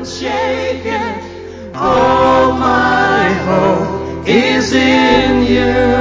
unshaken. All my hope is in you.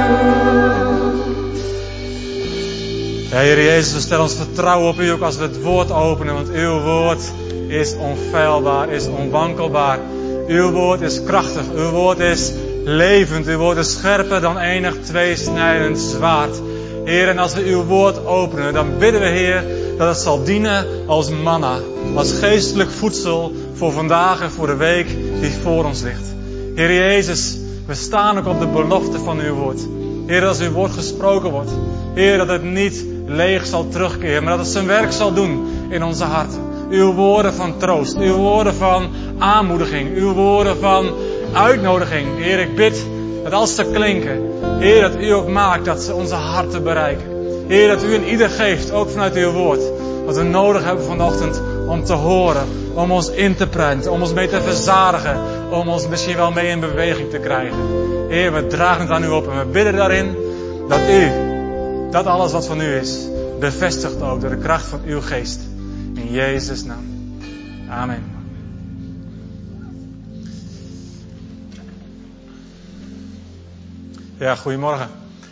Ja, Heer Jezus, we stellen ons vertrouwen op U ook als we het woord openen. Want uw woord is onfeilbaar, is onwankelbaar. Uw woord is krachtig, uw woord is levend. Uw woord is scherper dan enig tweesnijdend zwaard. Heer, en als we uw woord openen, dan bidden we, Heer, dat het zal dienen als manna. Als geestelijk voedsel voor vandaag en voor de week die voor ons ligt. Heer Jezus, we staan ook op de belofte van uw woord. Heer, als uw woord gesproken wordt. Heer, dat het niet leeg zal terugkeren, maar dat het zijn werk zal doen in onze harten. Uw woorden van troost, uw woorden van aanmoediging, uw woorden van uitnodiging. Heer, ik bid dat als ze klinken, Heer, dat u ook maakt dat ze onze harten bereiken. Heer, dat u in ieder geeft, ook vanuit uw woord, wat we nodig hebben vanochtend om te horen, om ons in te prenten, om ons mee te verzadigen, om ons misschien wel mee in beweging te krijgen. Heer, we dragen het aan u op en we bidden daarin dat u, dat alles wat van u is, bevestigt ook door de kracht van uw geest. In Jezus' naam. Amen. Ja, goedemorgen.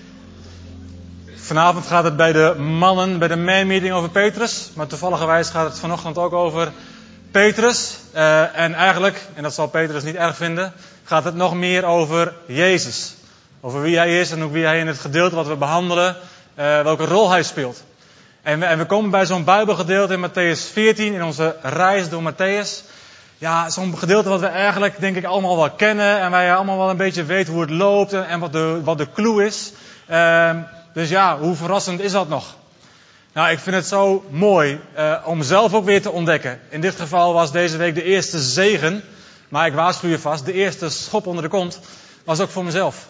Vanavond gaat het bij de mannen, bij de man-meeting over Petrus. Maar toevalligerwijs gaat het vanochtend ook over Petrus. En eigenlijk, en dat zal Petrus niet erg vinden, gaat het nog meer over Jezus. Over wie hij is en ook wie hij in het gedeelte wat we behandelen, welke rol hij speelt. En we komen bij zo'n Bijbelgedeelte in Matthäus 14, in onze reis door Matthäus. Ja, zo'n gedeelte wat we eigenlijk, denk ik, allemaal wel kennen. En waar je allemaal wel een beetje weet hoe het loopt en wat de clue is. Dus ja, hoe verrassend is dat nog? Nou, ik vind het zo mooi om zelf ook weer te ontdekken. In dit geval was deze week de eerste zegen. Maar ik waarschuw je vast, de eerste schop onder de kont was ook voor mezelf.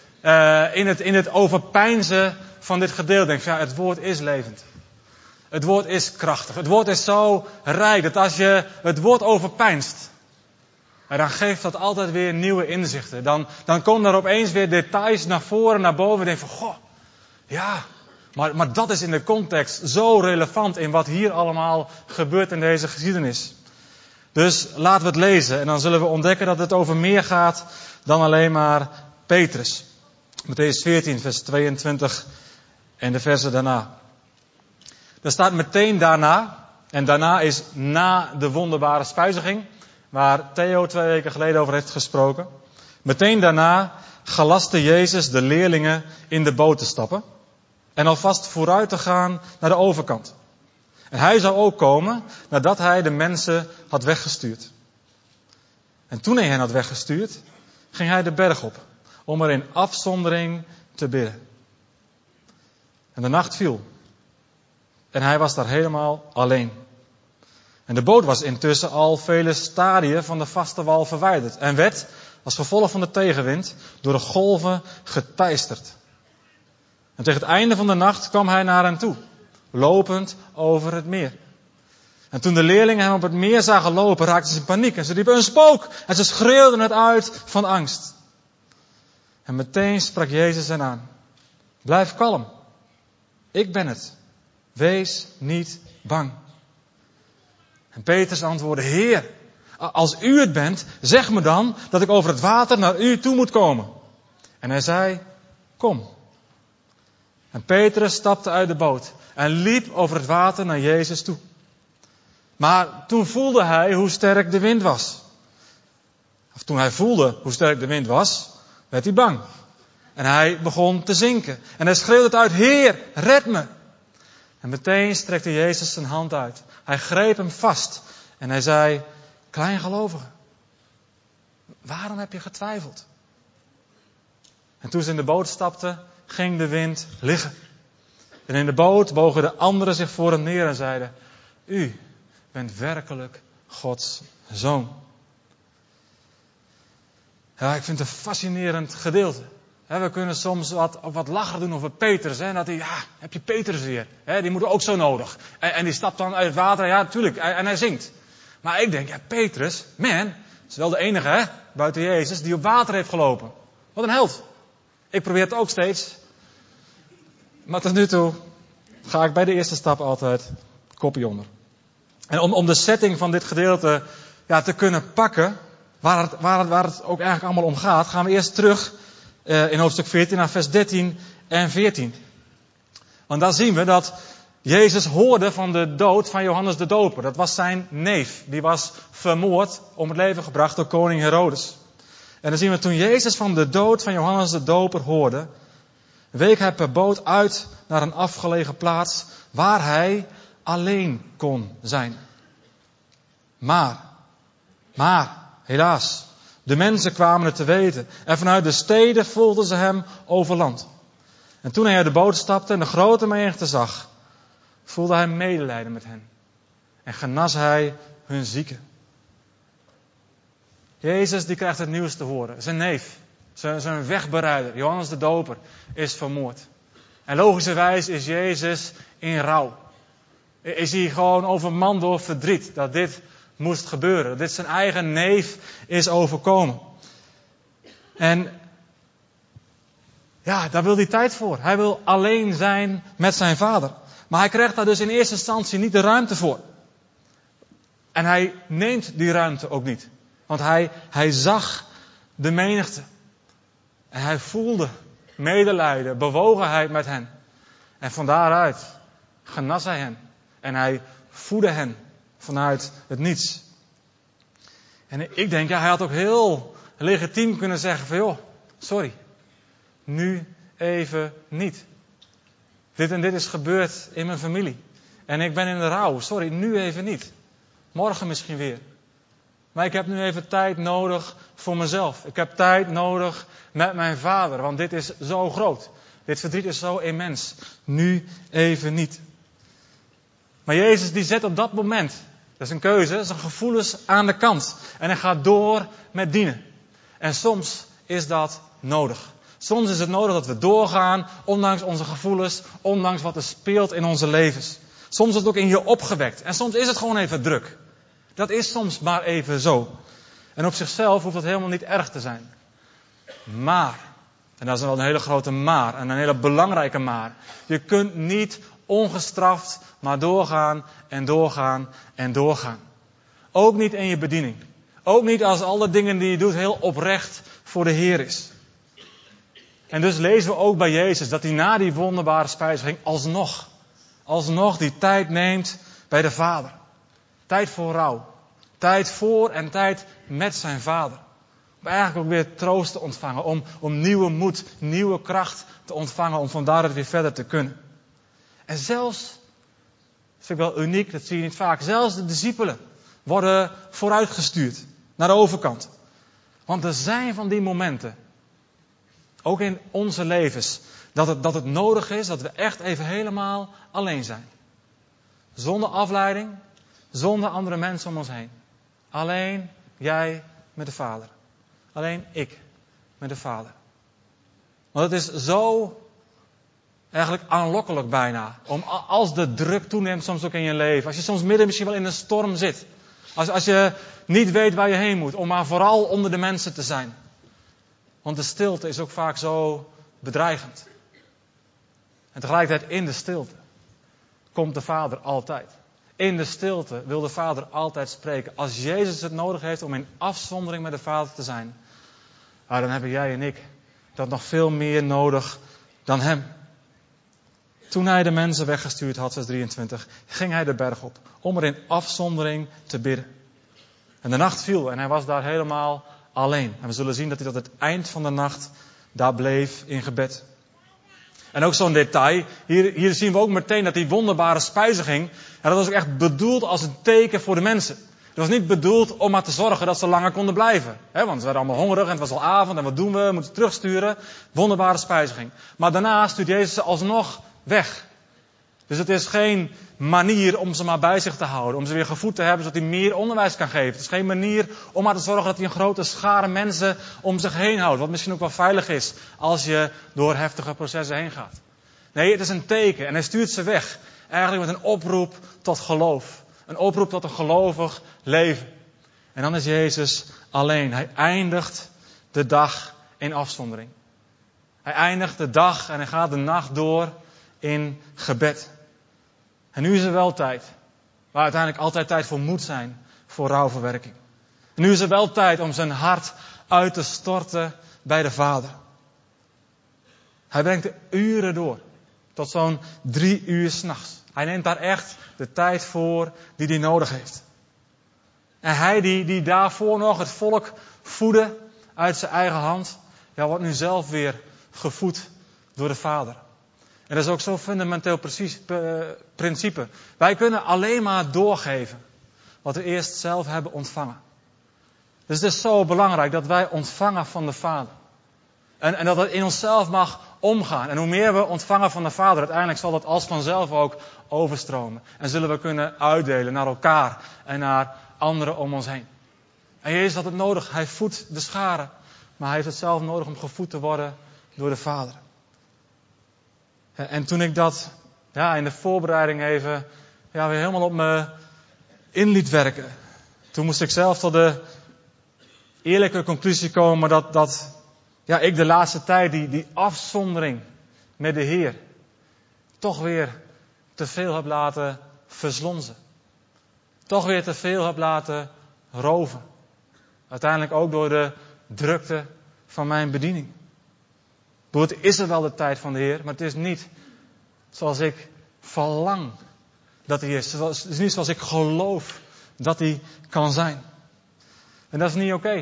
In het overpeinzen van dit gedeelte denk ik, ja, het woord is levend. Het woord is krachtig. Het woord is zo rijk dat als je het woord overpeinst, dan geeft dat altijd weer nieuwe inzichten. Dan komen er opeens weer details naar voren, naar boven. En denk van, goh, ja, maar dat is in de context zo relevant in wat hier allemaal gebeurt in deze geschiedenis. Dus laten we het lezen en dan zullen we ontdekken dat het over meer gaat dan alleen maar Petrus. Matthäus 14, vers 22 en de versen daarna. Er staat meteen daarna, en daarna is na de wonderbare spijziging, waar Theo 2 weken geleden over heeft gesproken. Meteen daarna gelastte Jezus de leerlingen in de boot te stappen en alvast vooruit te gaan naar de overkant. En hij zou ook komen nadat hij de mensen had weggestuurd. En toen hij hen had weggestuurd, ging hij de berg op om er in afzondering te bidden. En de nacht viel. En hij was daar helemaal alleen. En de boot was intussen al vele stadien van de vaste wal verwijderd. En werd, als gevolg van de tegenwind, door de golven geteisterd. En tegen het einde van de nacht kwam hij naar hen toe, lopend over het meer. En toen de leerlingen hem op het meer zagen lopen, raakten ze in paniek. En ze riepen, een spook! En ze schreeuwden het uit van angst. En meteen sprak Jezus hen aan. Blijf kalm. Ik ben het. Wees niet bang. En Petrus antwoordde, Heer, als u het bent, zeg me dan dat ik over het water naar u toe moet komen. En hij zei, kom. En Petrus stapte uit de boot en liep over het water naar Jezus toe. Maar toen voelde hij hoe sterk de wind was. Of toen hij voelde hoe sterk de wind was, werd hij bang. En hij begon te zinken. En hij schreeuwde het uit, Heer, red me. En meteen strekte Jezus zijn hand uit. Hij greep hem vast. En hij zei, kleingelovige, waarom heb je getwijfeld? En toen ze in de boot stapten, ging de wind liggen. En in de boot bogen de anderen zich voor hem neer en zeiden, u bent werkelijk Gods zoon. Ja, ik vind het een fascinerend gedeelte. We kunnen soms wat lachen doen over Petrus. En dat hij, ja, heb je Petrus weer? Die moeten we ook zo nodig. En die stapt dan uit het water, ja, natuurlijk. En hij zingt. Maar ik denk, ja, Petrus, man, is wel de enige, buiten Jezus, die op water heeft gelopen. Wat een held. Ik probeer het ook steeds. Maar tot nu toe ga ik bij de eerste stap altijd kopje onder. En om de setting van dit gedeelte te kunnen pakken waar het ook eigenlijk allemaal om gaat, gaan we eerst terug in hoofdstuk 14 naar vers 13 en 14. Want daar zien we dat Jezus hoorde van de dood van Johannes de Doper. Dat was zijn neef. Die was vermoord, om het leven gebracht door koning Herodes. En dan zien we toen Jezus van de dood van Johannes de Doper hoorde, week hij per boot uit naar een afgelegen plaats waar hij alleen kon zijn. Maar, helaas, de mensen kwamen het te weten en vanuit de steden volgden ze hem over land. En toen hij uit de boot stapte en de grote menigte zag, voelde hij medelijden met hen en genas hij hun zieken. Jezus die krijgt het nieuws te horen. Zijn neef, zijn wegbereider, Johannes de Doper, is vermoord. En logischerwijs is Jezus in rouw. Is hij gewoon overmand door verdriet dat dit moest gebeuren. Dat dit zijn eigen neef is overkomen. En daar wil hij tijd voor. Hij wil alleen zijn met zijn vader. Maar hij krijgt daar dus in eerste instantie niet de ruimte voor. En hij neemt die ruimte ook niet. Want hij zag de menigte. En hij voelde medelijden, bewogenheid met hen. En van daaruit genas hij hen. En hij voedde hen vanuit het niets. En ik denk, hij had ook heel legitiem kunnen zeggen van joh, sorry, nu even niet. Dit en dit is gebeurd in mijn familie. En ik ben in de rouw, sorry, nu even niet. Morgen misschien weer. Maar ik heb nu even tijd nodig voor mezelf. Ik heb tijd nodig met mijn vader, want dit is zo groot. Dit verdriet is zo immens. Nu even niet. Maar Jezus die zet op dat moment, dat is een keuze, zijn gevoelens aan de kant. En hij gaat door met dienen. En soms is dat nodig. Soms is het nodig dat we doorgaan, ondanks onze gevoelens, ondanks wat er speelt in onze levens. Soms is het ook in je opgewekt. En soms is het gewoon even druk. Dat is soms maar even zo. En op zichzelf hoeft dat helemaal niet erg te zijn. Maar, en dat is wel een hele grote maar, en een hele belangrijke maar. Je kunt niet ongestraft maar doorgaan en doorgaan en doorgaan. Ook niet in je bediening. Ook niet als alle dingen die je doet heel oprecht voor de Heer is. En dus lezen we ook bij Jezus dat hij na die wonderbare spijziging alsnog die tijd neemt bij de Vader. Tijd voor rouw. Tijd voor en tijd met zijn Vader. Om eigenlijk ook weer troost te ontvangen. Om nieuwe moed, nieuwe kracht te ontvangen. Om van daaruit weer verder te kunnen. En zelfs, dat vind ik wel uniek, dat zie je niet vaak. Zelfs de discipelen worden vooruitgestuurd naar de overkant. Want er zijn van die momenten, ook in onze levens, dat het nodig is dat we echt even helemaal alleen zijn. Zonder afleiding, zonder andere mensen om ons heen. Alleen jij met de Vader. Alleen ik met de Vader. Want het is zo eigenlijk aanlokkelijk bijna. Om als de druk toeneemt soms ook in je leven. Als je soms midden misschien wel in een storm zit. Als je niet weet waar je heen moet. Om maar vooral onder de mensen te zijn. Want de stilte is ook vaak zo bedreigend. En tegelijkertijd in de stilte komt de Vader altijd. In de stilte wil de Vader altijd spreken. Als Jezus het nodig heeft om in afzondering met de Vader te zijn. Dan hebben jij en ik dat nog veel meer nodig dan hem. Toen hij de mensen weggestuurd had, vers 23, ging hij de berg op. Om er in afzondering te bidden. En de nacht viel en hij was daar helemaal alleen. En we zullen zien dat hij tot het eind van de nacht daar bleef in gebed. En ook zo'n detail. Hier zien we ook meteen dat die wonderbare spijziging. Dat was ook echt bedoeld als een teken voor de mensen. Het was niet bedoeld om maar te zorgen dat ze langer konden blijven. Want ze waren allemaal hongerig en het was al avond. En wat doen we? We moeten terugsturen. Wonderbare spijziging. Maar daarna stuurt Jezus ze alsnog weg. Dus het is geen manier om ze maar bij zich te houden. Om ze weer gevoed te hebben zodat hij meer onderwijs kan geven. Het is geen manier om maar te zorgen dat hij een grote schare mensen om zich heen houdt. Wat misschien ook wel veilig is als je door heftige processen heen gaat. Nee, het is een teken en hij stuurt ze weg. Eigenlijk met een oproep tot geloof. Een oproep tot een gelovig leven. En dan is Jezus alleen. Hij eindigt de dag in afzondering. Hij eindigt de dag en hij gaat de nacht door in gebed. En nu is er wel tijd. Waar uiteindelijk altijd tijd voor moet zijn. Voor rouwverwerking. Nu is er wel tijd om zijn hart uit te storten bij de Vader. Hij brengt de uren door. Tot zo'n 3 uur 's nachts. Hij neemt daar echt de tijd voor die hij nodig heeft. En hij die daarvoor nog het volk voedde uit zijn eigen hand, wordt nu zelf weer gevoed door de Vader. En dat is ook zo'n fundamenteel principe. Wij kunnen alleen maar doorgeven wat we eerst zelf hebben ontvangen. Dus het is zo belangrijk dat wij ontvangen van de Vader. En dat het in onszelf mag omgaan. En hoe meer we ontvangen van de Vader, uiteindelijk zal dat als vanzelf ook overstromen. En zullen we kunnen uitdelen naar elkaar en naar anderen om ons heen. En Jezus had het nodig. Hij voedt de scharen. Maar hij heeft het zelf nodig om gevoed te worden door de Vader. En toen ik dat in de voorbereiding even weer helemaal op me in liet werken. Toen moest ik zelf tot de eerlijke conclusie komen dat ik de laatste tijd die afzondering met de Heer toch weer te veel heb laten verslonzen. Toch weer te veel heb laten roven. Uiteindelijk ook door de drukte van mijn bediening. Het is er wel de tijd van de Heer, maar het is niet zoals ik verlang dat hij is. Het is niet zoals ik geloof dat hij kan zijn. En dat is niet oké.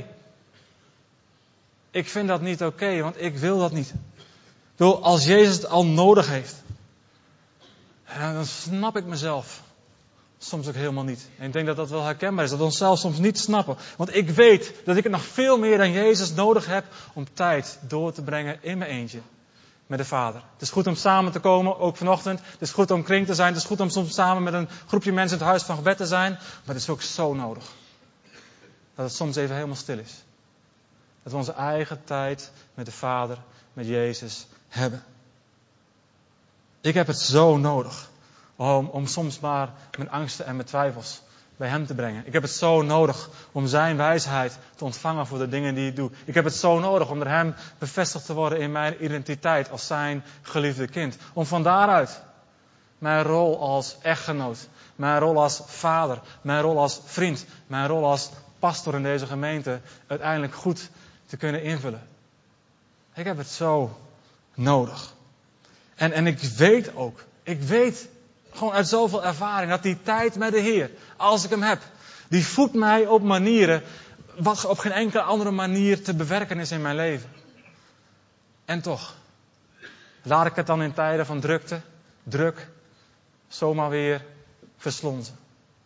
Ik vind dat niet oké, want ik wil dat niet. Als Jezus het al nodig heeft, dan snap ik mezelf soms ook helemaal niet. En ik denk dat dat wel herkenbaar is, dat we onszelf soms niet snappen. Want ik weet dat ik het nog veel meer dan Jezus nodig heb om tijd door te brengen in mijn eentje met de Vader. Het is goed om samen te komen, ook vanochtend. Het is goed om kring te zijn. Het is goed om soms samen met een groepje mensen in het huis van gebed te zijn. Maar het is ook zo nodig dat het soms even helemaal stil is. Dat we onze eigen tijd met de Vader, met Jezus hebben. Ik heb het zo nodig om soms maar mijn angsten en mijn twijfels bij hem te brengen. Ik heb het zo nodig om zijn wijsheid te ontvangen voor de dingen die ik doe. Ik heb het zo nodig om door hem bevestigd te worden in mijn identiteit als zijn geliefde kind. Om van daaruit mijn rol als echtgenoot, mijn rol als vader, mijn rol als vriend, mijn rol als pastor in deze gemeente uiteindelijk goed te kunnen invullen. Ik heb het zo nodig. En ik weet gewoon uit zoveel ervaring dat die tijd met de Heer, als ik hem heb, die voedt mij op manieren wat op geen enkele andere manier te bewerken is in mijn leven. En toch, laat ik het dan in tijden van druk, zomaar weer verslonzen.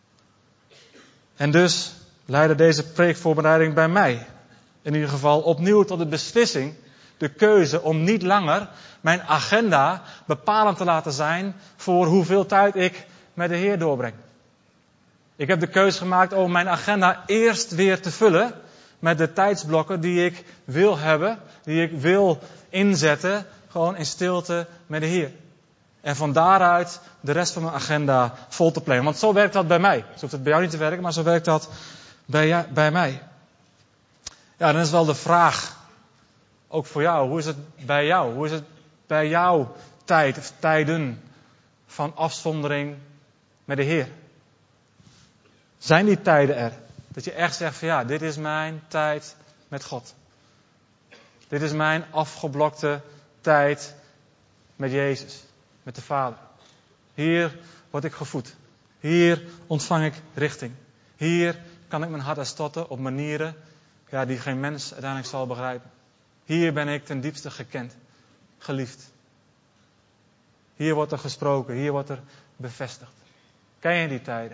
En dus leidde deze preekvoorbereiding bij mij in ieder geval opnieuw tot de beslissing, de keuze om niet langer mijn agenda bepalend te laten zijn voor hoeveel tijd ik met de Heer doorbreng. Ik heb de keuze gemaakt om mijn agenda eerst weer te vullen met de tijdsblokken die ik wil hebben, die ik wil inzetten, gewoon in stilte met de Heer. En van daaruit de rest van mijn agenda vol te plannen. Want zo werkt dat bij mij. Zo hoeft het bij jou niet te werken, maar zo werkt dat bij mij. Ja, dan is wel de vraag, ook voor jou, hoe is het bij jou? Hoe is het bij jouw tijd of tijden van afzondering met de Heer? Zijn die tijden er? Dat je echt zegt van dit is mijn tijd met God. Dit is mijn afgeblokte tijd met Jezus, met de Vader. Hier word ik gevoed. Hier ontvang ik richting. Hier kan ik mijn hart uitstorten op manieren die geen mens uiteindelijk zal begrijpen. Hier ben ik ten diepste gekend, geliefd. Hier wordt er gesproken, hier wordt er bevestigd. Ken je die tijden?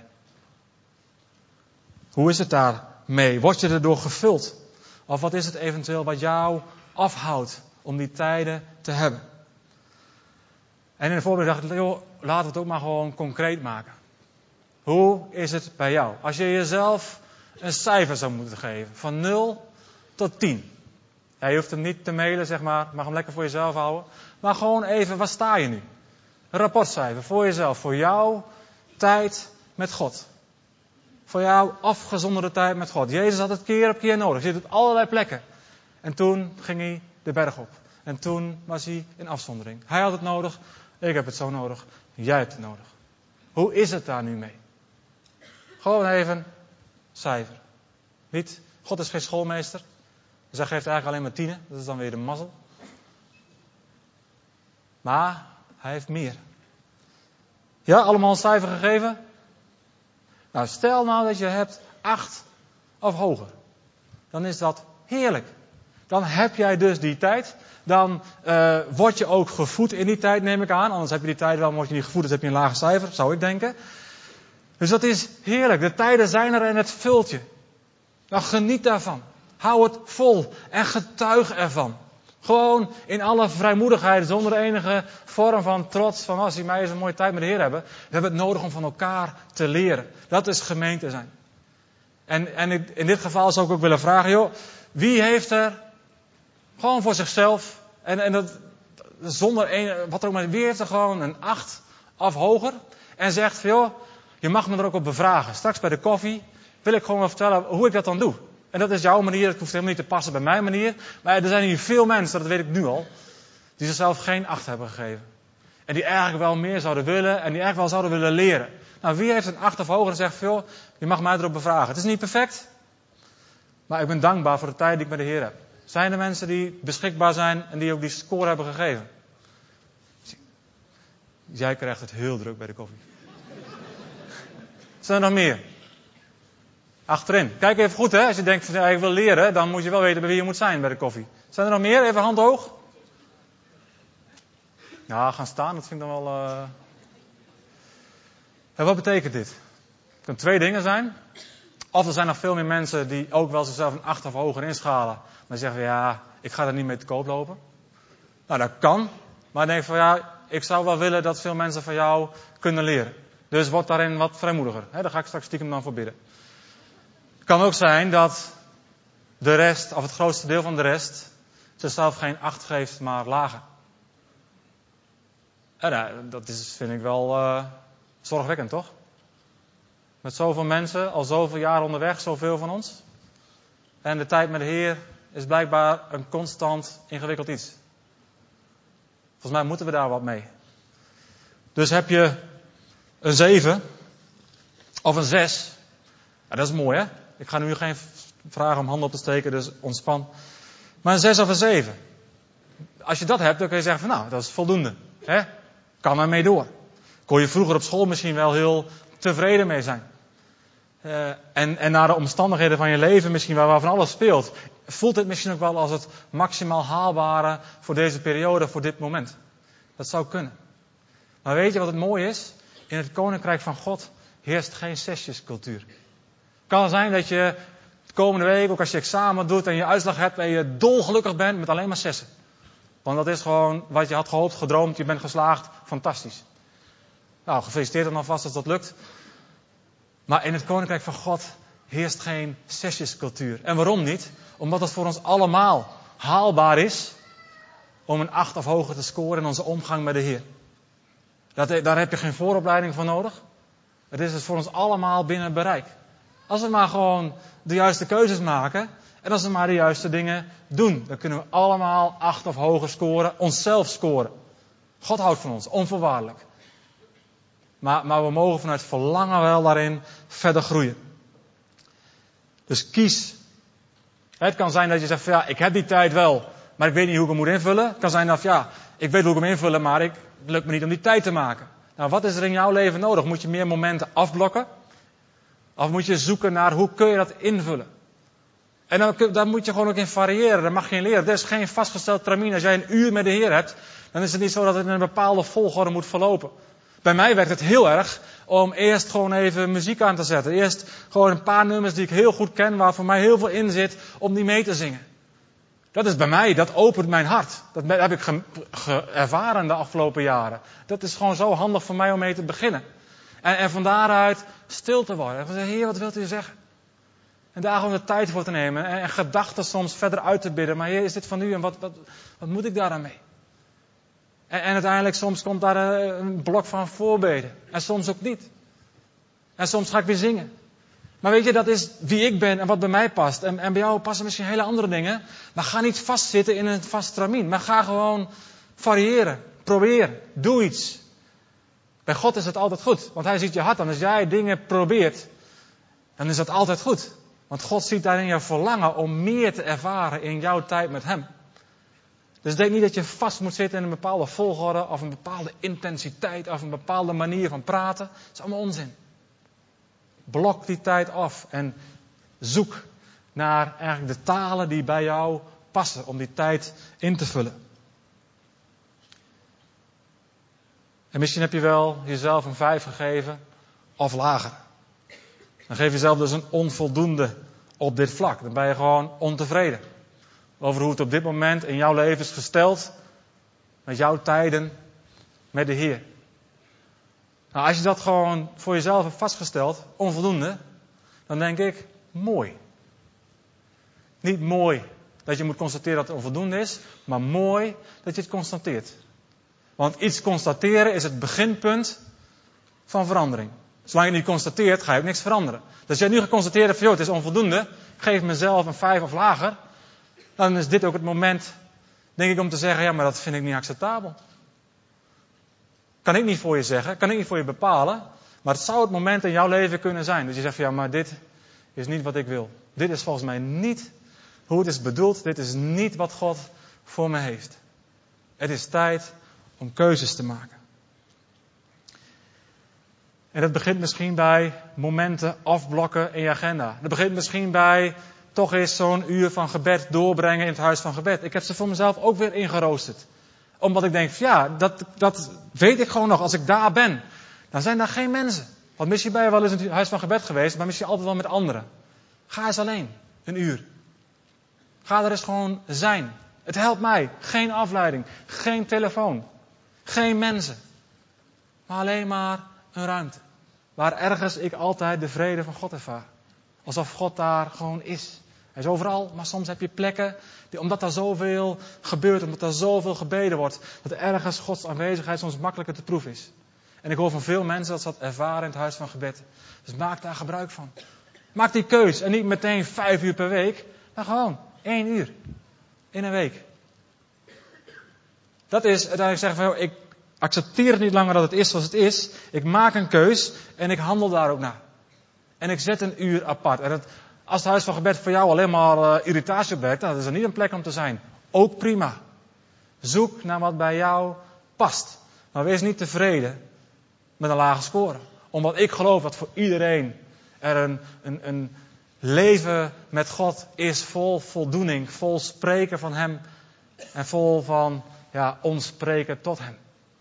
Hoe is het daarmee? Word je erdoor gevuld? Of wat is het eventueel wat jou afhoudt om die tijden te hebben? En in de voorbereiding dacht ik, laten we het ook maar gewoon concreet maken. Hoe is het bij jou? Als je jezelf een cijfer zou moeten geven, van 0 tot 10. Ja, je hoeft hem niet te mailen, zeg maar, mag hem lekker voor jezelf houden. Maar gewoon even, waar sta je nu? Een rapportcijfer voor jezelf, voor jouw tijd met God. Voor jouw afgezonderde tijd met God. Jezus had het keer op keer nodig. Hij zit op allerlei plekken. En toen ging hij de berg op. En toen was hij in afzondering. Hij had het nodig, ik heb het zo nodig, jij hebt het nodig. Hoe is het daar nu mee? Gewoon even cijfer. Niet God is geen schoolmeester. Dus hij geeft eigenlijk alleen maar 10. Dat is dan weer de mazzel. Maar hij heeft meer. Ja, allemaal een cijfer gegeven? Nou, stel nou dat je hebt 8 of hoger. Dan is dat heerlijk. Dan heb jij dus die tijd. Dan word je ook gevoed in die tijd, neem ik aan. Anders heb je die tijd wel, word je niet gevoed, dus heb je een lager cijfer, zou ik denken. Dus dat is heerlijk. De tijden zijn er en het vult je. Nou, geniet daarvan. Hou het vol en getuig ervan. Gewoon in alle vrijmoedigheid, zonder enige vorm van trots. Van als die meisjes een mooie tijd met de Heer hebben. We hebben het nodig om van elkaar te leren. Dat is gemeente zijn. En in dit geval zou ik ook willen vragen, joh, wie heeft er gewoon voor zichzelf, en dat zonder wat er ook maar, wie heeft er gewoon een 8 of hoger en zegt van, joh, je mag me er ook op bevragen. Straks bij de koffie wil ik gewoon wel vertellen hoe ik dat dan doe. En dat is jouw manier, het hoeft helemaal niet te passen bij mijn manier. Maar er zijn hier veel mensen, dat weet ik nu al, die zichzelf geen 8 hebben gegeven. En die eigenlijk wel meer zouden willen en die eigenlijk wel zouden willen leren. Nou, wie heeft een 8 of hoger en zegt van, joh, je mag mij erop bevragen. Het is niet perfect, maar ik ben dankbaar voor de tijd die ik met de Heer heb. Zijn er mensen die beschikbaar zijn en die ook die score hebben gegeven? Jij krijgt het heel druk bij de koffie. Zijn er nog meer? Achterin. Kijk even goed, hè. Als je denkt van, ja, ik wil leren, dan moet je wel weten bij wie je moet zijn bij de koffie. Zijn er nog meer? Even hand hoog. Ja, gaan staan, dat vind ik dan wel... En wat betekent dit? Het kunnen 2 dingen zijn. Of er zijn nog veel meer mensen die ook wel zichzelf een 8 of hoger inschalen. Maar zeggen, ja, ik ga er niet mee te koop lopen. Nou, dat kan. Maar ik denk van, ja, ik zou wel willen dat veel mensen van jou kunnen leren. Dus word daarin wat vrijmoediger. Daar ga ik straks stiekem dan voor bidden. Het kan ook zijn dat de rest, of het grootste deel van de rest, zichzelf geen 8 geeft, maar lager. En dat is, vind ik wel zorgwekkend, toch? Met zoveel mensen, al zoveel jaar onderweg, zoveel van ons. En de tijd met de Heer is blijkbaar een constant ingewikkeld iets. Volgens mij moeten we daar wat mee. Dus heb je een 7 of een 6. Ja, dat is mooi, hè? Ik ga nu geen vragen om handen op te steken, dus ontspan. Maar een 6 of een 7. Als je dat hebt, dan kun je zeggen van, nou, dat is voldoende. Hè? Kan ermee door. Kon je vroeger op school misschien wel heel tevreden mee zijn. En naar de omstandigheden van je leven misschien wel waar van alles speelt. Voelt het misschien ook wel als het maximaal haalbare voor deze periode, voor dit moment. Dat zou kunnen. Maar weet je wat het mooie is? In het Koninkrijk van God heerst geen zesjescultuur. Het kan zijn dat je de komende week, ook als je examen doet en je uitslag hebt en je dolgelukkig bent met alleen maar 6. Want dat is gewoon wat je had gehoopt, gedroomd, je bent geslaagd. Fantastisch. Nou, gefeliciteerd dan alvast als dat lukt. Maar in het Koninkrijk van God heerst geen zesjescultuur. En waarom niet? Omdat het voor ons allemaal haalbaar is om een 8 of hoger te scoren in onze omgang met de Heer. Daar heb je geen vooropleiding voor nodig. Het is voor ons allemaal binnen bereik. Als we maar gewoon de juiste keuzes maken en als we maar de juiste dingen doen, dan kunnen we allemaal 8 of hoger scoren, onszelf scoren. God houdt van ons, onvoorwaardelijk. Maar we mogen vanuit verlangen wel daarin verder groeien. Dus kies. Het kan zijn dat je zegt van ja, ik heb die tijd wel, maar ik weet niet hoe ik hem moet invullen. Het kan zijn dat ja, ik weet hoe ik hem invullen, maar het lukt me niet om die tijd te maken. Nou, wat is er in jouw leven nodig? Moet je meer momenten afblokken? Of moet je zoeken naar hoe kun je dat invullen? En daar moet je gewoon ook in variëren. Daar mag je in leren. Er is geen vastgesteld termijn. Als jij een uur met de Heer hebt, dan is het niet zo dat het in een bepaalde volgorde moet verlopen. Bij mij werkt het heel erg om eerst gewoon even muziek aan te zetten. Eerst gewoon een paar nummers die ik heel goed ken, waar voor mij heel veel in zit, om die mee te zingen. Dat is bij mij, dat opent mijn hart. Dat heb ik ervaren de afgelopen jaren. Dat is gewoon zo handig voor mij om mee te beginnen. En van daaruit stil te worden. En zeggen, Heer, wat wilt u zeggen? En daar gewoon de tijd voor te nemen. En gedachten soms verder uit te bidden. Maar Heer, is dit van u en wat moet ik daar aan mee? En uiteindelijk soms komt daar een blok van voorbeden. En soms ook niet. En soms ga ik weer zingen. Maar weet je, dat is wie ik ben en wat bij mij past. En bij jou passen misschien hele andere dingen. Maar ga niet vastzitten in een vast stramien. Maar ga gewoon variëren. Probeer. Doe iets. Bij God is het altijd goed. Want Hij ziet je hart aan. Als jij dingen probeert, dan is dat altijd goed. Want God ziet daarin jouw verlangen om meer te ervaren in jouw tijd met Hem. Dus denk niet dat je vast moet zitten in een bepaalde volgorde of een bepaalde intensiteit of een bepaalde manier van praten. Dat is allemaal onzin. Blok die tijd af en zoek naar eigenlijk de talen die bij jou passen om die tijd in te vullen. En misschien heb je wel jezelf een 5 gegeven of lager. Dan geef je jezelf dus een onvoldoende op dit vlak. Dan ben je gewoon ontevreden over hoe het op dit moment in jouw leven is gesteld met jouw tijden met de Heer. Nou, als je dat gewoon voor jezelf hebt vastgesteld, onvoldoende, dan denk ik, mooi. Niet mooi dat je moet constateren dat het onvoldoende is, maar mooi dat je het constateert. Want iets constateren is het beginpunt van verandering. Zolang je het niet constateert, ga je ook niks veranderen. Dus als jij nu geconstateerd hebt van, het is onvoldoende, ik geef mezelf een 5 of lager, dan is dit ook het moment, denk ik, om te zeggen, ja, maar dat vind ik niet acceptabel. Kan ik niet voor je zeggen, kan ik niet voor je bepalen, maar het zou het moment in jouw leven kunnen zijn. Dat je zegt van, ja, maar dit is niet wat ik wil. Dit is volgens mij niet hoe het is bedoeld. Dit is niet wat God voor me heeft. Het is tijd om keuzes te maken. En dat begint misschien bij momenten afblokken in je agenda. Dat begint misschien bij toch eens zo'n uur van gebed doorbrengen in het huis van gebed. Ik heb ze voor mezelf ook weer ingeroosterd. Omdat ik denk, ja, dat weet ik gewoon nog. Als ik daar ben, dan zijn daar geen mensen. Want misschien ben je wel eens in het huis van gebed geweest, maar misschien altijd wel met anderen. Ga eens alleen, een uur. Ga er eens gewoon zijn. Het helpt mij. Geen afleiding, geen telefoon, geen mensen. Maar alleen maar een ruimte. Waar ergens ik altijd de vrede van God ervaar. Alsof God daar gewoon is. Hij is overal, maar soms heb je plekken, omdat daar zoveel gebeurt, omdat daar zoveel gebeden wordt, dat ergens Gods aanwezigheid soms makkelijker te proeven is. En ik hoor van veel mensen dat ze dat ervaren in het huis van gebed. Dus maak daar gebruik van. Maak die keus en niet meteen 5 uur per week, maar gewoon 1 uur in een week. Dat is uiteindelijk zeggen van, ik accepteer het niet langer dat het is zoals het is. Ik maak een keus en ik handel daar ook naar. En ik zet een uur apart. En als het huis van gebed voor jou alleen maar irritatie opwekt, dan is er niet een plek om te zijn. Ook prima. Zoek naar wat bij jou past. Maar wees niet tevreden met een lage score. Omdat ik geloof dat voor iedereen er een leven met God is vol voldoening. Vol spreken van Hem. En vol van ons spreken tot Hem.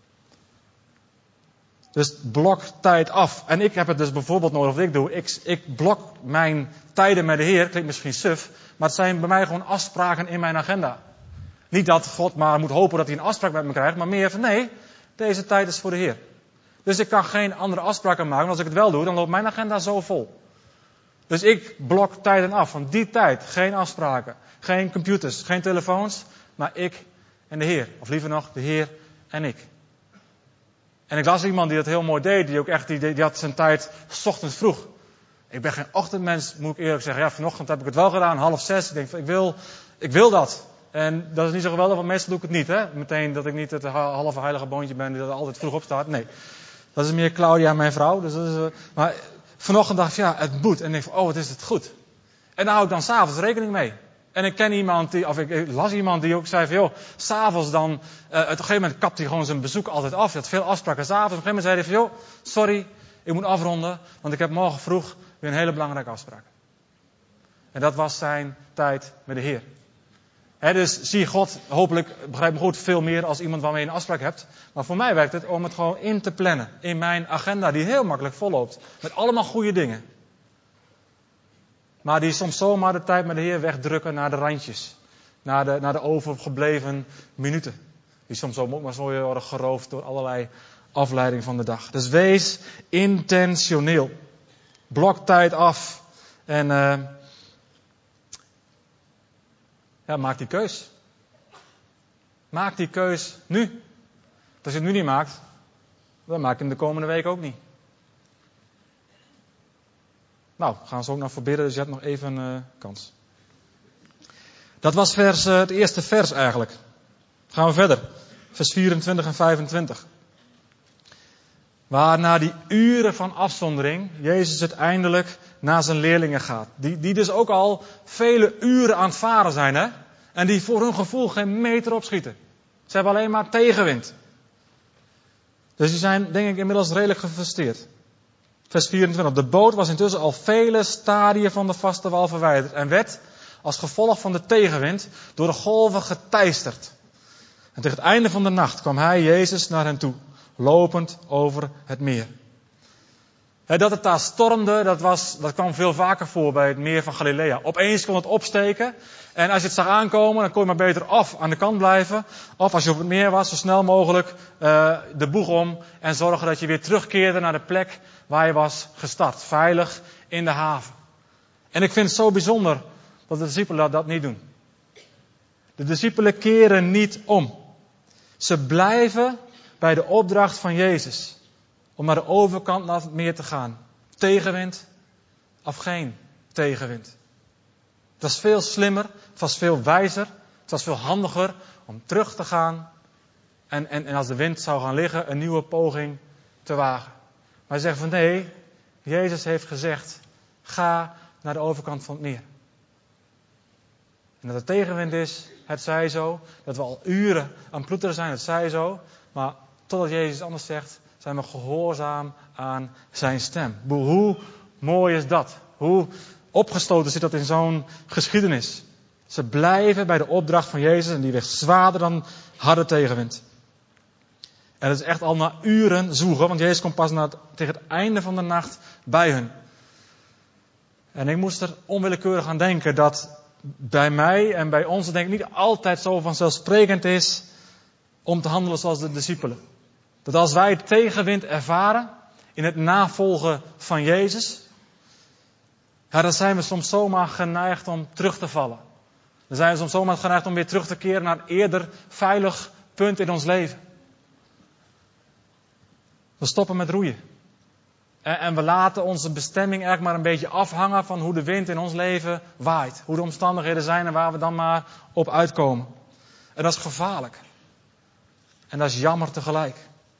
Dus blok tijd af. En ik heb het dus bijvoorbeeld nodig wat ik doe. Ik blok mijn tijden met de Heer. Klinkt misschien suf. Maar het zijn bij mij gewoon afspraken in mijn agenda. Niet dat God maar moet hopen dat hij een afspraak met me krijgt. Maar meer van nee, deze tijd is voor de Heer. Dus ik kan geen andere afspraken maken. Want als ik het wel doe, dan loopt mijn agenda zo vol. Dus ik blok tijden af. Van die tijd geen afspraken. Geen computers, geen telefoons. Maar ik en de Heer. Of liever nog, de Heer en ik. En ik las iemand die dat heel mooi deed. Die had zijn tijd 's ochtends vroeg. Ik ben geen ochtendmens, moet ik eerlijk zeggen. Ja, vanochtend heb ik het wel gedaan, 5:30. Ik denk van, ik wil dat. En dat is niet zo geweldig, want meestal doe ik het niet. Hè? Meteen dat ik niet het halve heilige boontje ben die er altijd vroeg op staat. Nee, dat is meer Claudia, mijn vrouw. Dus dat is, maar vanochtend dacht ik, het moet. En ik denk van, wat is het goed. En daar hou ik dan 's avonds rekening mee. En ik ken iemand ik las iemand die ook zei van, 's avonds dan, op een gegeven moment kapt hij gewoon zijn bezoek altijd af. Hij had veel afspraken 's avonds. Op een gegeven moment zei hij van, sorry, ik moet afronden, want ik heb morgen vroeg weer een hele belangrijke afspraak. En dat was zijn tijd met de Heer. Dus zie God, hopelijk, begrijp me goed, veel meer als iemand waarmee je een afspraak hebt. Maar voor mij werkt het om het gewoon in te plannen. In mijn agenda, die heel makkelijk volloopt. Met allemaal goede dingen. Maar die soms zomaar de tijd met de Heer wegdrukken naar de randjes. Naar de overgebleven minuten. Die soms ook maar zo worden geroofd door allerlei afleiding van de dag. Dus wees intentioneel. Blok tijd af. En maak die keus. Maak die keus nu. Als je het nu niet maakt, dan maak je hem de komende week ook niet. Nou, gaan ze ook nog verbidden, dus je hebt nog even kans. Dat was het eerste vers eigenlijk. Gaan we verder. Vers 24 en 25. Waar na die uren van afzondering Jezus uiteindelijk naar zijn leerlingen gaat. Die dus ook al vele uren aan het varen zijn. Hè? En die voor hun gevoel geen meter opschieten. Ze hebben alleen maar tegenwind. Dus die zijn denk ik inmiddels redelijk gefrustreerd. Vers 24. De boot was intussen al vele stadien van de vaste wal verwijderd. En werd als gevolg van de tegenwind door de golven geteisterd. En tegen het einde van de nacht kwam hij, Jezus, naar hen toe. Lopend over het meer. Dat het daar stormde, dat kwam veel vaker voor bij het meer van Galilea. Opeens kon het opsteken. En als je het zag aankomen, dan kon je maar beter of aan de kant blijven. Of als je op het meer was, zo snel mogelijk de boeg om. En zorgen dat je weer terugkeerde naar de plek waar je was gestart. Veilig in de haven. En ik vind het zo bijzonder dat de discipelen dat niet doen. De discipelen keren niet om. Ze blijven bij de opdracht van Jezus. Om naar de overkant naar het meer te gaan. Tegenwind of geen tegenwind. Het was veel slimmer, het was veel wijzer, het was veel handiger om terug te gaan. En als de wind zou gaan liggen, een nieuwe poging te wagen. Maar hij zegt van nee, Jezus heeft gezegd, ga naar de overkant van het meer. En dat er tegenwind is, het zij zo. Dat we al uren aan het ploeteren zijn, het zij zo. Maar totdat Jezus anders zegt, zijn we gehoorzaam aan zijn stem. Hoe mooi is dat? Hoe opgesloten zit dat in zo'n geschiedenis? Ze blijven bij de opdracht van Jezus en die weegt zwaarder dan harde tegenwind. En het is echt al na uren zoeken, want Jezus komt pas tegen het einde van de nacht bij hun. En ik moest er onwillekeurig aan denken dat bij mij en bij ons denk ik niet altijd zo vanzelfsprekend is om te handelen zoals de discipelen. Dat als wij tegenwind ervaren in het navolgen van Jezus, dan zijn we soms zomaar geneigd om terug te vallen. Dan zijn we soms zomaar geneigd om weer terug te keren naar een eerder veilig punt in ons leven. We stoppen met roeien. En we laten onze bestemming eigenlijk maar een beetje afhangen van hoe de wind in ons leven waait. Hoe de omstandigheden zijn en waar we dan maar op uitkomen. En dat is gevaarlijk. En dat is jammer tegelijk.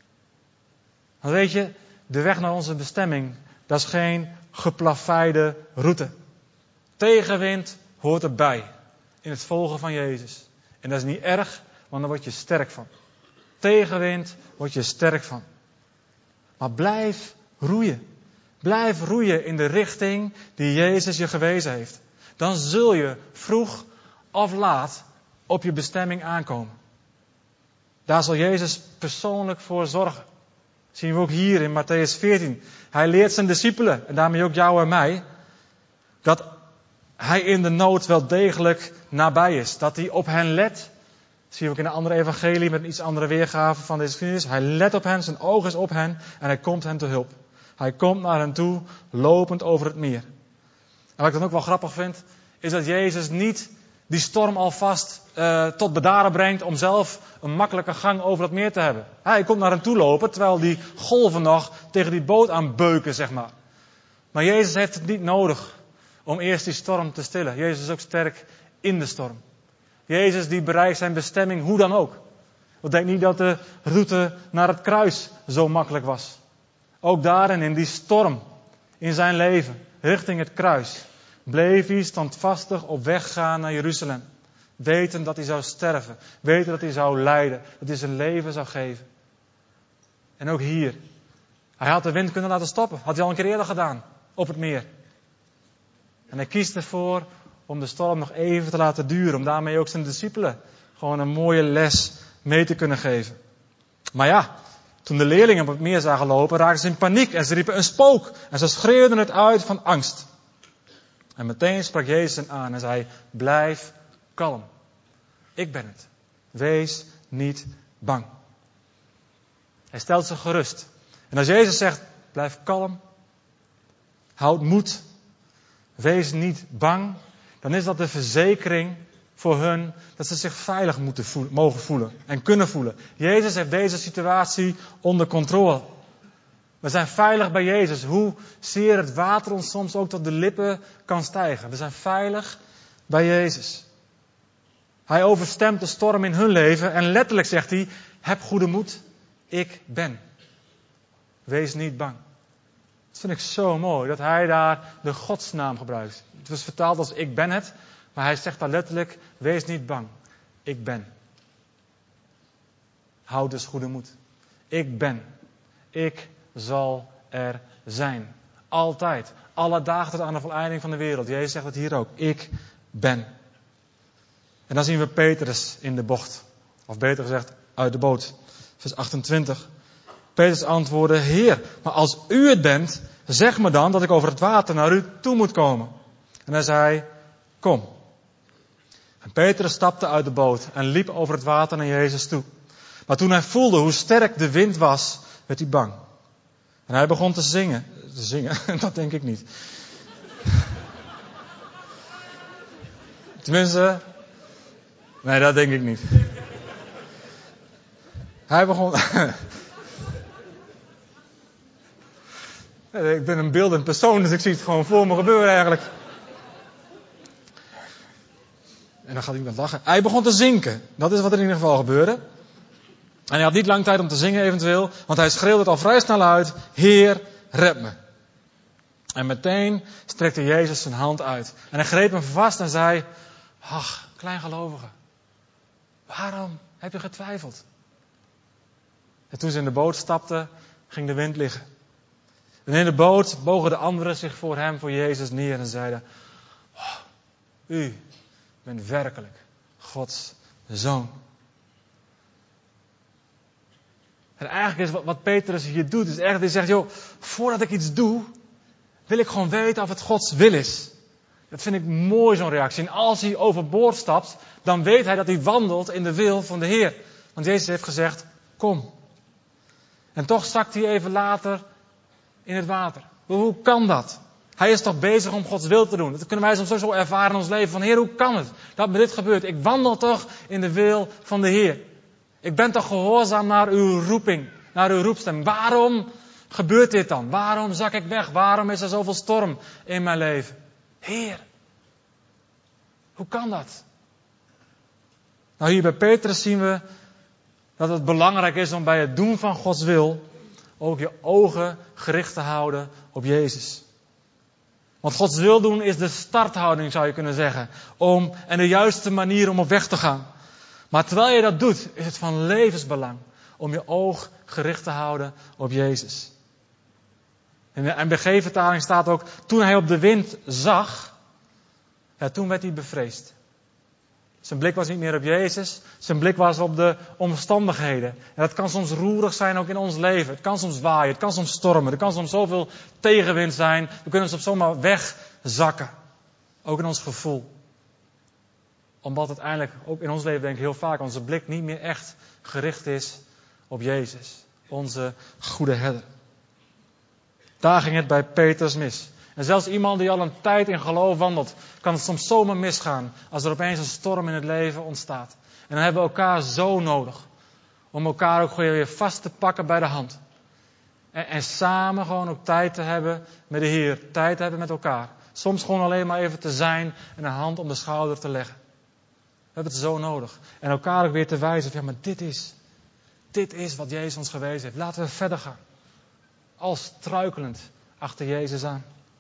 Want weet je, de weg naar onze bestemming, dat is geen geplaveide route. Tegenwind hoort erbij in het volgen van Jezus. En dat is niet erg, want daar word je sterk van. Tegenwind word je sterk van. Maar blijf roeien. Blijf roeien in de richting die Jezus je gewezen heeft. Dan zul je vroeg of laat op je bestemming aankomen. Daar zal Jezus persoonlijk voor zorgen. Dat zien we ook hier in Mattheüs 14. Hij leert zijn discipelen, en daarmee ook jou en mij, dat hij in de nood wel degelijk nabij is. Dat hij op hen let. Dat zien we ook in een andere evangelie met een iets andere weergave van deze geschiedenis. Hij let op hen, zijn oog is op hen en hij komt hen te hulp. Hij komt naar hen toe, lopend over het meer. En wat ik dan ook wel grappig vind, is dat Jezus niet die storm alvast tot bedaren brengt om zelf een makkelijke gang over dat meer te hebben. Hij komt naar hen toe lopen, terwijl die golven nog tegen die boot aanbeuken, zeg maar. Maar Jezus heeft het niet nodig om eerst die storm te stillen. Jezus is ook sterk in de storm. Jezus die bereikt zijn bestemming hoe dan ook. Ik denk niet dat de route naar het kruis zo makkelijk was. Ook daarin, in die storm, in zijn leven, richting het kruis, bleef hij standvastig op weg gaan naar Jeruzalem. Weten dat hij zou sterven. Weten dat hij zou lijden. Dat hij zijn leven zou geven. En ook hier. Hij had de wind kunnen laten stoppen. Had hij al een keer eerder gedaan. Op het meer. En hij kiest ervoor om de storm nog even te laten duren. Om daarmee ook zijn discipelen gewoon een mooie les mee te kunnen geven. Maar ja, toen de leerlingen op het meer zagen lopen, raakten ze in paniek. En ze riepen een spook. En ze schreeuwden het uit van angst. En meteen sprak Jezus hen aan en zei, blijf kalm. Ik ben het. Wees niet bang. Hij stelt ze gerust. En als Jezus zegt, blijf kalm, houd moed, wees niet bang, dan is dat de verzekering voor hun dat ze zich veilig mogen voelen en kunnen voelen. Jezus heeft deze situatie onder controle. We zijn veilig bij Jezus. Hoe zeer het water ons soms ook tot de lippen kan stijgen. We zijn veilig bij Jezus. Hij overstemt de storm in hun leven en letterlijk zegt hij, heb goede moed, ik ben. wees niet bang. Dat vind ik zo mooi, dat hij daar de godsnaam gebruikt. Het was vertaald als ik ben het, maar hij zegt daar letterlijk, wees niet bang. Ik ben. Houd dus goede moed. Ik ben. Ik zal er zijn. Altijd. Alle dagen tot aan de voleinding van de wereld. Jezus zegt het hier ook. Ik ben. En dan zien we Petrus in de bocht. Of beter gezegd, uit de boot. Vers 28. Petrus antwoordde, Heer, maar als u het bent, zeg me dan dat ik over het water naar u toe moet komen. En hij zei, kom. En Petrus stapte uit de boot en liep over het water naar Jezus toe. Maar toen hij voelde hoe sterk de wind was, werd hij bang. En hij begon te zingen. Te zingen, dat denk ik niet. Tenminste, nee, dat denk ik niet. Hij begon... Ik ben een beeldend persoon, dus ik zie het gewoon voor me gebeuren eigenlijk. En dan gaat iemand lachen. Hij begon te zinken. Dat is wat er in ieder geval gebeurde. En hij had niet lang tijd om te zingen eventueel, want hij schreeuwde het al vrij snel uit. Heer, red me. En meteen strekte Jezus zijn hand uit. En hij greep hem vast en zei, ach, kleingelovige, waarom heb je getwijfeld? En toen ze in de boot stapten, ging de wind liggen. En in de boot bogen de anderen zich voor hem, voor Jezus neer en zeiden, oh, u bent werkelijk Gods Zoon. En eigenlijk is wat Petrus hier doet, is echt, hij zegt, joh, voordat ik iets doe, wil ik gewoon weten of het Gods wil is. Dat vind ik mooi, zo'n reactie. En als hij overboord stapt, dan weet hij dat hij wandelt in de wil van de Heer. Want Jezus heeft gezegd, kom. En toch zakt hij even later in het water. Hoe kan dat? Hij is toch bezig om Gods wil te doen. Dat kunnen wij soms zo ervaren in ons leven. Van Heer, hoe kan het dat me dit gebeurt? Ik wandel toch in de wil van de Heer. Ik ben toch gehoorzaam naar uw roeping, naar uw roepstem. Waarom gebeurt dit dan? Waarom zak ik weg? Waarom is er zoveel storm in mijn leven? Heer, hoe kan dat? Nou, hier bij Petrus zien we dat het belangrijk is om bij het doen van Gods wil ook je ogen gericht te houden op Jezus. Want Gods wil doen is de starthouding, zou je kunnen zeggen. En de juiste manier om op weg te gaan. Maar terwijl je dat doet, is het van levensbelang om je oog gericht te houden op Jezus. In de NBG-vertaling staat ook, toen hij op de wind zag, ja, toen werd hij bevreesd. Zijn blik was niet meer op Jezus, zijn blik was op de omstandigheden. En dat kan soms roerig zijn ook in ons leven. Het kan soms waaien, het kan soms stormen, er kan soms zoveel tegenwind zijn. We kunnen soms zomaar wegzakken. Ook in ons gevoel. Omdat uiteindelijk, ook in ons leven denk ik heel vaak, onze blik niet meer echt gericht is op Jezus. Onze goede herder. Daar ging het bij Petrus mis. En zelfs iemand die al een tijd in geloof wandelt, kan het soms zomaar misgaan als er opeens een storm in het leven ontstaat. En dan hebben we elkaar zo nodig. Om elkaar ook gewoon weer vast te pakken bij de hand. En samen gewoon ook tijd te hebben met de Heer. Tijd te hebben met elkaar. Soms gewoon alleen maar even te zijn en een hand om de schouder te leggen. We hebben het zo nodig. En elkaar ook weer te wijzen van, ja, maar dit is wat Jezus ons gewezen heeft. Laten we verder gaan. Al struikelend achter Jezus aan.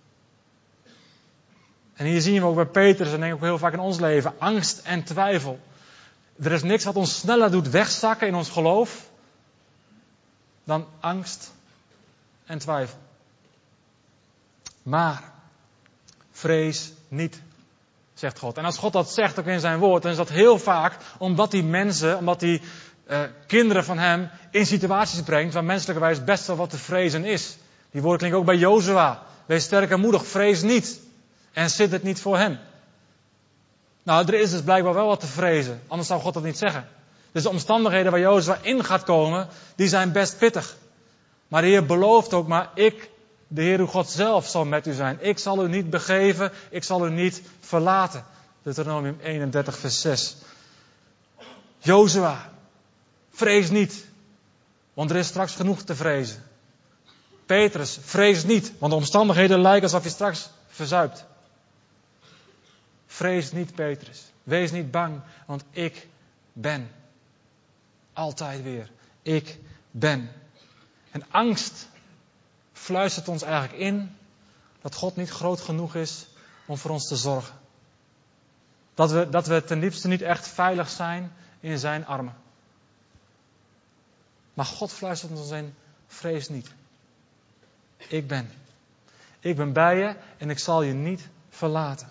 En hier zien we ook bij Petrus en denk ik ook heel vaak in ons leven, angst en twijfel. Er is niks wat ons sneller doet wegzakken in ons geloof dan angst en twijfel. Maar vrees niet, zegt God. En als God dat zegt ook in zijn woord, dan is dat heel vaak omdat die kinderen van hem in situaties brengt waar menselijkerwijs best wel wat te vrezen is. Die woorden klinken ook bij Jozua. Wees sterk en moedig, vrees niet. En zit het niet voor hem. Nou, er is dus blijkbaar wel wat te vrezen. Anders zou God dat niet zeggen. Dus de omstandigheden waar Jozua in gaat komen, die zijn best pittig. Maar de Heer belooft ook, maar ik, de Heer uw God zelf, zal met u zijn. Ik zal u niet begeven, ik zal u niet verlaten. Deuteronomium 31 vers 6. Jozua, vrees niet, want er is straks genoeg te vrezen. Petrus, vrees niet, want de omstandigheden lijken alsof je straks verzuipt. Vrees niet, Petrus. Wees niet bang, want ik ben. Altijd weer. Ik ben. En angst fluistert ons eigenlijk in dat God niet groot genoeg is om voor ons te zorgen. Dat we ten diepste niet echt veilig zijn in zijn armen. Maar God fluistert ons in, vrees niet. Ik ben bij je en ik zal je niet verlaten.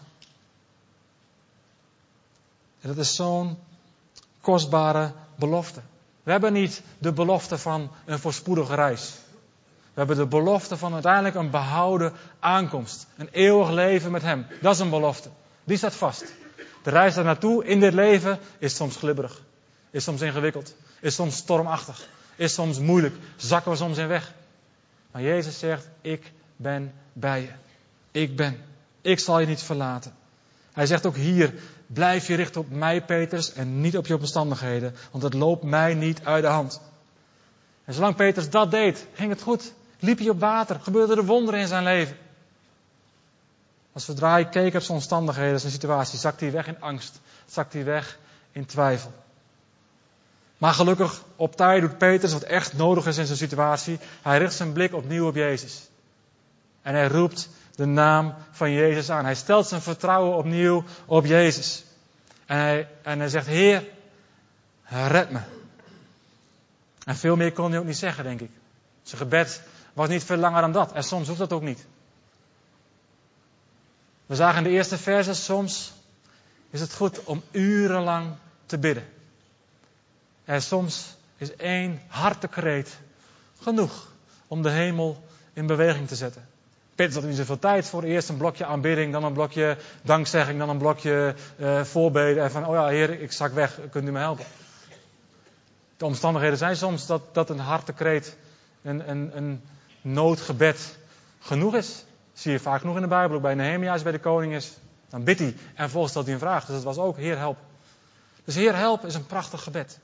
En dat is zo'n kostbare belofte. We hebben niet de belofte van een voorspoedige reis. We hebben de belofte van uiteindelijk een behouden aankomst. Een eeuwig leven met hem. Dat is een belofte. Die staat vast. De reis daar naartoe in dit leven is soms glibberig. Is soms ingewikkeld. Is soms stormachtig. Is soms moeilijk. Zakken we soms in weg. Maar Jezus zegt, ik ben bij je. Ik ben. Ik zal je niet verlaten. Hij zegt ook hier, blijf je richten op mij, Petrus, en niet op je omstandigheden. Want het loopt mij niet uit de hand. En zolang Petrus dat deed, ging het goed. Liep hij op water, gebeurden er wonderen in zijn leven. Maar zodra hij keek op zijn omstandigheden, zijn situatie, zakte hij weg in angst. Zakte hij weg in twijfel. Maar gelukkig, op tijd doet Petrus wat echt nodig is in zijn situatie. Hij richt zijn blik opnieuw op Jezus. En hij roept de naam van Jezus aan. Hij stelt zijn vertrouwen opnieuw op Jezus. En hij zegt, Heer, red me. En veel meer kon hij ook niet zeggen, denk ik. Zijn gebed was niet veel langer dan dat. En soms hoeft dat ook niet. We zagen in de eerste verse, soms is het goed om urenlang te bidden. En soms is 1 hartekreet genoeg om de hemel in beweging te zetten. Petrus had niet zoveel tijd voor. Eerst een blokje aanbidding, dan een blokje dankzegging, dan een blokje voorbeden. En van, oh ja, Heer, ik zak weg, kunt u me helpen? De omstandigheden zijn soms dat een hartekreet, een noodgebed genoeg is. Zie je vaak genoeg in de Bijbel, ook bij Nehemia als bij de koning is. Dan bidt hij en vervolgens stelt hij een vraag. Dus dat was ook, Heer, help. Dus Heer, help is een prachtig gebed.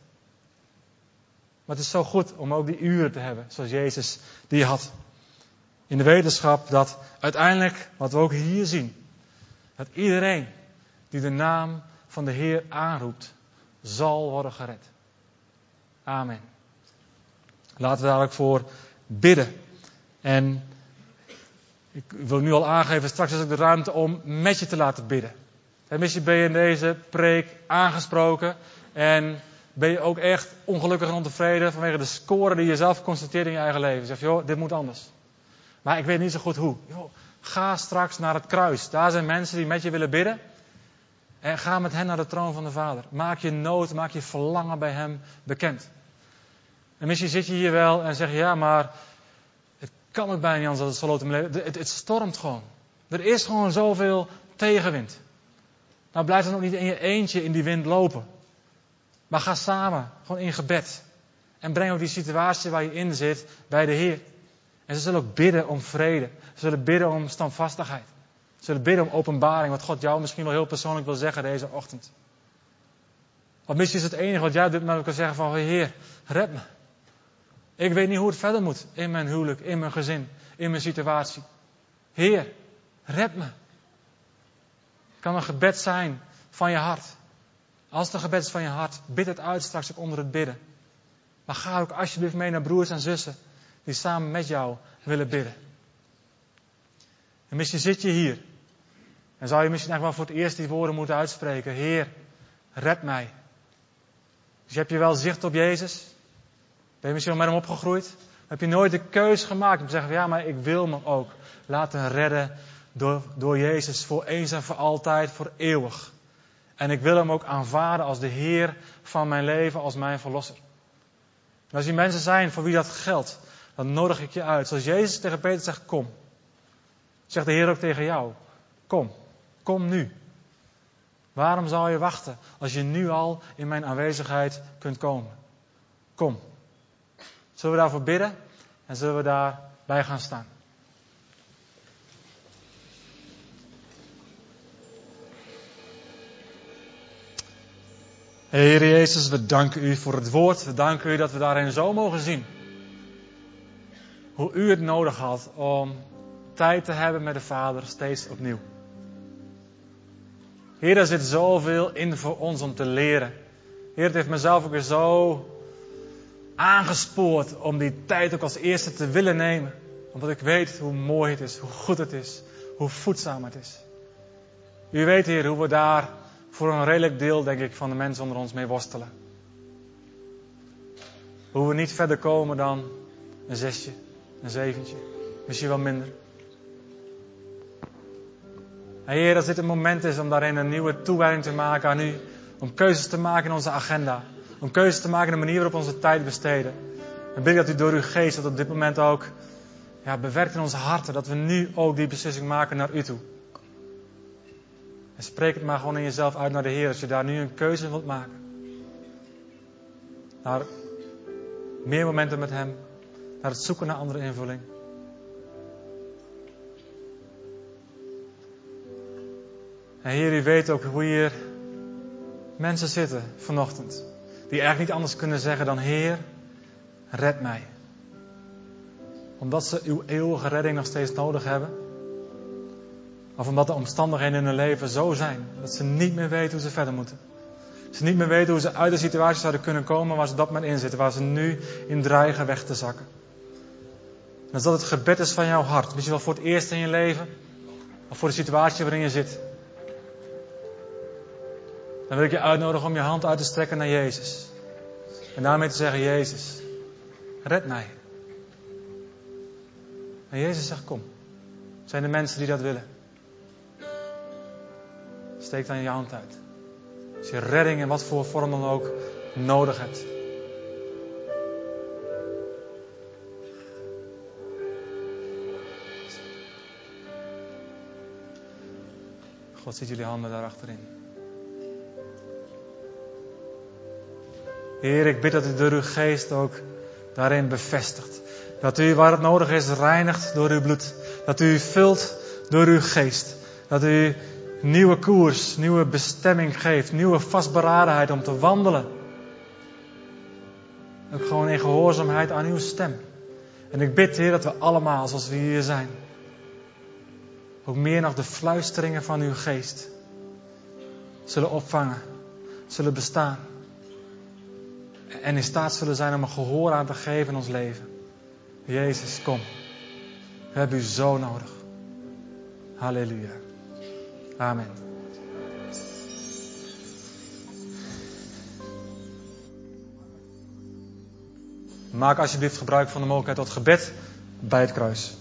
Maar het is zo goed om ook die uren te hebben, zoals Jezus die had. In de wetenschap dat uiteindelijk, wat we ook hier zien, dat iedereen die de naam van de Heer aanroept, zal worden gered. Amen. Laten we daar ook voor bidden. En ik wil nu al aangeven, straks is ook de ruimte om met je te laten bidden. En misschien ben je in deze preek aangesproken en ben je ook echt ongelukkig en ontevreden vanwege de score die je zelf constateert in je eigen leven. Je zegt, joh, dit moet anders. Maar ik weet niet zo goed hoe. Joh, ga straks naar het kruis. Daar zijn mensen die met je willen bidden. En ga met hen naar de troon van de Vader. Maak je nood, maak je verlangen bij hem bekend. En misschien zit je hier wel en zeg je, ja, maar het kan ook bijna niet anders dat het zo loopt in mijn leven. Het stormt gewoon. Er is gewoon zoveel tegenwind. Nou, blijf dan ook niet in je eentje in die wind lopen. Maar ga samen, gewoon in gebed. En breng ook die situatie waar je in zit bij de Heer. En ze zullen ook bidden om vrede. Ze zullen bidden om standvastigheid. Ze zullen bidden om openbaring, wat God jou misschien wel heel persoonlijk wil zeggen deze ochtend. Want misschien is het enige wat jij doet met elkaar zeggen van, Heer, red me. Ik weet niet hoe het verder moet in mijn huwelijk, in mijn gezin, in mijn situatie. Heer, red me. Het kan een gebed zijn van je hart. Als het een gebed is van je hart, bid het uit straks ook onder het bidden. Maar ga ook alsjeblieft mee naar broers en zussen die samen met jou willen bidden. En misschien zit je hier en zou je misschien eigenlijk wel voor het eerst die woorden moeten uitspreken. Heer, red mij. Dus heb je wel zicht op Jezus? Ben je misschien wel met hem opgegroeid? Heb je nooit de keus gemaakt om te zeggen, ja, maar ik wil me ook laten redden door Jezus voor eens en voor altijd, voor eeuwig. En ik wil hem ook aanvaarden als de Heer van mijn leven, als mijn verlosser. En als die mensen zijn voor wie dat geldt, dan nodig ik je uit. Zoals Jezus tegen Petrus zegt, kom. Zegt de Heer ook tegen jou, kom. Kom nu. Waarom zou je wachten als je nu al in mijn aanwezigheid kunt komen? Kom. Zullen we daarvoor bidden en zullen we daarbij gaan staan? Heer Jezus, we danken u voor het woord. We danken u dat we daarin zo mogen zien hoe u het nodig had om tijd te hebben met de Vader steeds opnieuw. Heer, er zit zoveel in voor ons om te leren. Heer, het heeft mezelf ook weer zo aangespoord om die tijd ook als eerste te willen nemen. Omdat ik weet hoe mooi het is, hoe goed het is, hoe voedzaam het is. U weet, Heer, hoe we daar voor een redelijk deel, denk ik, van de mensen onder ons mee worstelen. Hoe we niet verder komen dan een 6, een 7, misschien wel minder. En Heer, als dit een moment is om daarin een nieuwe toewijding te maken aan U, om keuzes te maken in onze agenda, om keuzes te maken in de manier waarop we onze tijd besteden, dan bid ik dat U door Uw geest dat op dit moment ook bewerkt in onze harten, dat we nu ook die beslissing maken naar U toe. En spreek het maar gewoon in jezelf uit naar de Heer als je daar nu een keuze wilt maken. Naar meer momenten met Hem, naar het zoeken naar andere invulling. En Heer, U weet ook hoe hier mensen zitten vanochtend, die eigenlijk niet anders kunnen zeggen dan: Heer, red mij. Omdat ze Uw eeuwige redding nog steeds nodig hebben. Of omdat de omstandigheden in hun leven zo zijn dat ze niet meer weten hoe ze verder moeten. Ze niet meer weten hoe ze uit de situatie zouden kunnen komen waar ze dat maar in zitten. Waar ze nu in dreigen weg te zakken. En als dat het gebed is van jouw hart. Misschien wel voor het eerst in je leven. Of voor de situatie waarin je zit. Dan wil ik je uitnodigen om je hand uit te strekken naar Jezus. En daarmee te zeggen: Jezus, red mij. En Jezus zegt: kom. Zijn er mensen die dat willen? Steek dan je hand uit. Als je redding in wat voor vorm dan ook nodig hebt. God ziet jullie handen daar achterin. Heer, ik bid dat U door Uw geest ook daarin bevestigt. Dat U waar het nodig is reinigt door Uw bloed. Dat U vult door Uw geest. Dat U nieuwe koers, nieuwe bestemming geeft. Nieuwe vastberadenheid om te wandelen. Ook gewoon in gehoorzaamheid aan Uw stem. En ik bid, Heer, dat we allemaal, zoals we hier zijn, ook meer nog de fluisteringen van Uw geest zullen opvangen. Zullen bestaan. En in staat zullen zijn om een gehoor aan te geven in ons leven. Jezus, kom. We hebben U zo nodig. Halleluja. Amen. Maak alsjeblieft gebruik van de mogelijkheid tot gebed bij het kruis.